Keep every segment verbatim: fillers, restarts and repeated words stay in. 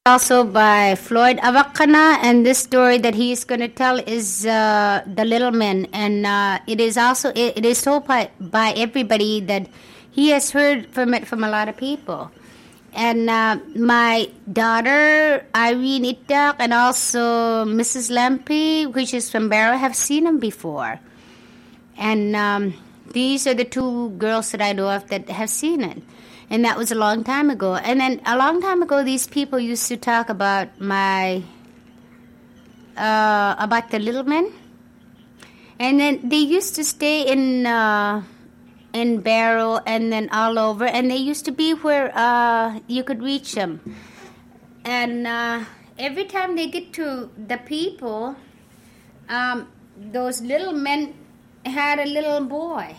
Also by Floyd Awakana, and this story that he is going to tell is uh, The Little Men, and uh, it is also it, it is told by, by everybody that he has heard from it from a lot of people. And uh, my daughter Irene Itak and also Missus Lampe, which is from Barrow, have seen him before, and um, these are the two girls that I know of that have seen it. And that was a long time ago. And then a long time ago, these people used to talk about my, uh, about the little men. And then they used to stay in, uh, in Barrow and then all over. And they used to be where uh, you could reach them. And uh, every time they get to the people, um, those little men had a little boy.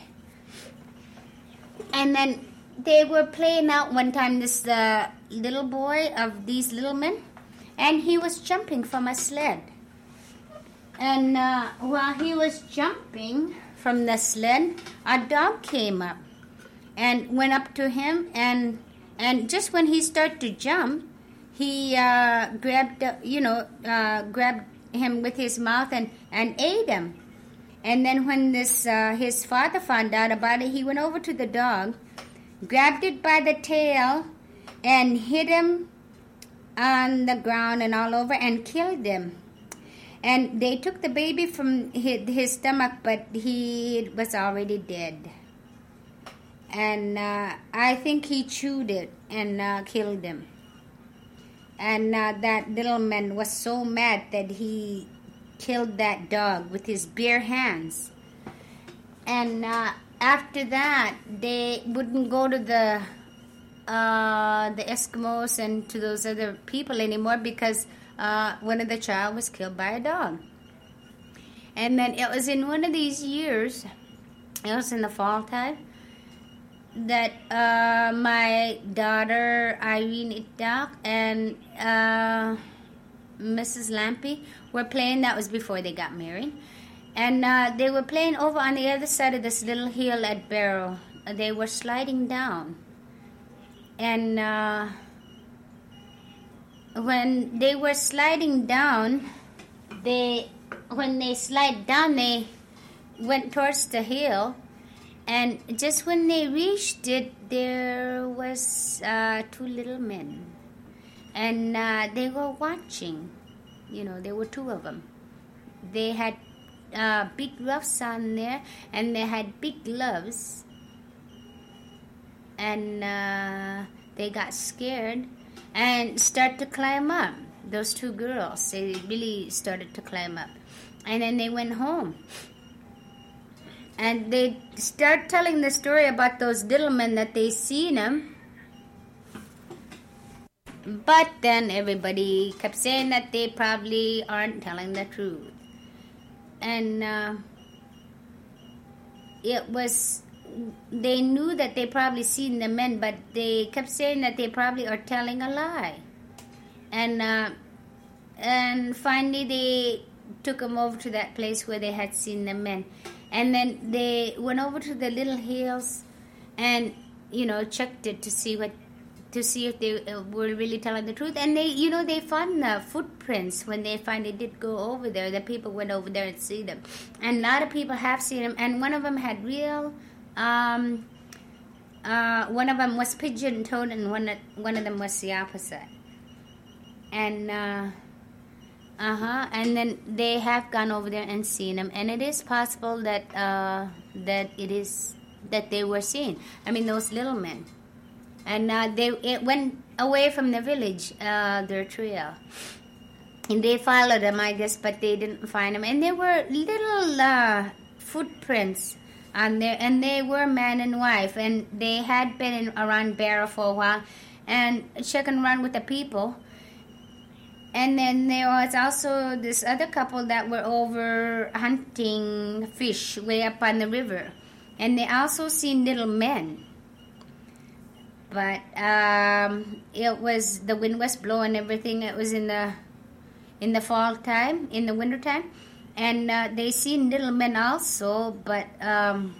And then they were playing out one time, this uh, little boy of these little men, and he was jumping from a sled. And uh, while he was jumping from the sled, a dog came up and went up to him, and and just when he started to jump, he uh, grabbed, uh, you know, uh, grabbed him with his mouth and, and ate him. And then when this uh, his father found out about it, he went over to the dog, grabbed it by the tail, and hit him on the ground and all over and killed him. And they took the baby from his, his stomach, but he was already dead. And uh, I think he chewed it and uh, killed him. And uh, that little man was so mad that he killed that dog with his bare hands. And uh, after that, they wouldn't go to the uh, the Eskimos and to those other people anymore because uh, one of the child was killed by a dog. And then it was in one of these years, it was in the fall time, that uh, my daughter Irene Itak and uh, Missus Lampe were playing. That was before they got married. And uh, they were playing over on the other side of this little hill at Barrow. They were sliding down. And uh, when they were sliding down, they when they slide down, they went towards the hill. And just when they reached it, there was uh, two little men. And uh, they were watching. You know, there were two of them. They had uh, big ruffs on there, and they had big gloves. And uh, they got scared and started to climb up. Those two girls, they really started to climb up. And then they went home. And they start telling the story about those little men that they seen them. But then everybody kept saying that they probably aren't telling the truth. And uh, it was, they knew that they probably seen the men, but they kept saying that they probably are telling a lie. And uh, and finally they took them over to that place where they had seen the men. And then they went over to the little hills and, you know, checked it to see what, to see if they uh, were really telling the truth. And they, you know, they found the footprints when they finally did go over there. The people went over there and see them. And a lot of people have seen them. And one of them had real, um, uh, one of them was pigeon-toed and one of, one of them was the opposite. And, uh, Uh-huh, and then they have gone over there and seen them, and it is possible that uh, that it is that they were seen. I mean, those little men, and uh, they it went away from the village, uh, their trail, and they followed them, I guess, but they didn't find them. And there were little uh, footprints on there, and they were man and wife, and they had been in, around Barrow for a while, and checking around with the people. And then there was also this other couple that were over hunting fish way up on the river. And they also seen little men. But um, it was, the wind was blowing everything. It was in the in the fall time, in the winter time. And uh, they seen little men also, but um,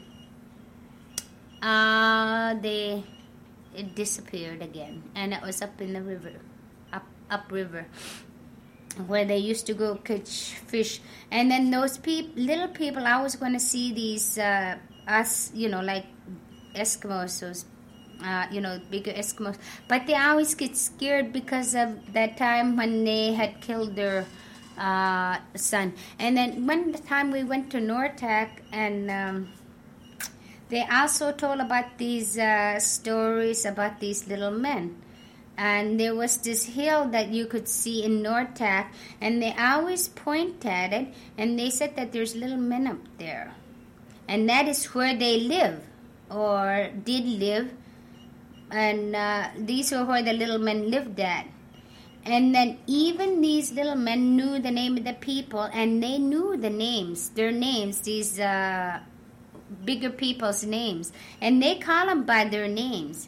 uh, they it disappeared again. And it was up in the river. Up upriver, where they used to go catch fish. And then those peop- little people, I was going to see these, uh, us, you know, like Eskimos, those, uh, you know, bigger Eskimos. But they always get scared because of that time when they had killed their uh, son. And then one time we went to Nortec, and um, they also told about these uh, stories about these little men. And there was this hill that you could see in Nortec, and they always point at it, and they said that there's little men up there. And that is where they live, or did live, and uh, these were where the little men lived at. And then even these little men knew the name of the people, and they knew the names, their names, these uh, bigger people's names, and they call them by their names.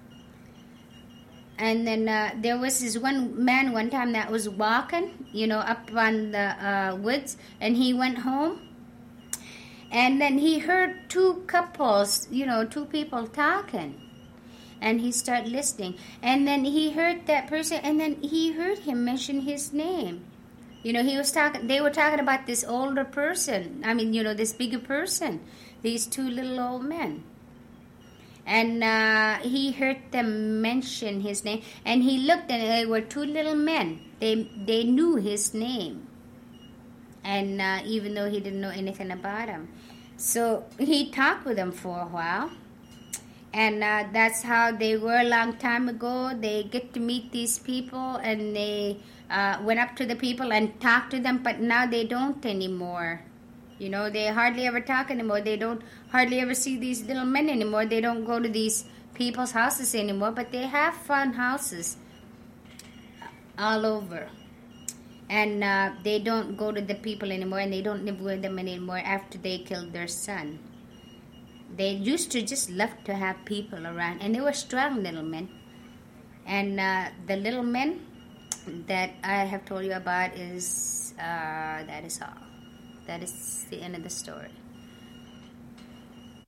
And then uh, there was this one man one time that was walking, you know, up on the uh, woods, and he went home. And then he heard two couples, you know, two people talking. And he started listening. And then he heard that person, and then he heard him mention his name. You know, he was talking, they were talking about this older person. I mean, you know, this bigger person. These two little old men. And uh, he heard them mention his name. And he looked, and they were two little men. They they knew his name. And uh, even though he didn't know anything about him. So he talked with them for a while. And uh, that's how they were a long time ago. They get to meet these people, and they uh, went up to the people and talked to them. But now they don't anymore. You know, they hardly ever talk anymore. They don't hardly ever see these little men anymore. They don't go to these people's houses anymore. But they have fun houses all over. And uh, they don't go to the people anymore, and they don't live with them anymore after they killed their son. They used to just love to have people around, and they were strong little men. And uh, the little men that I have told you about is, uh, that is all. That is the end of the story.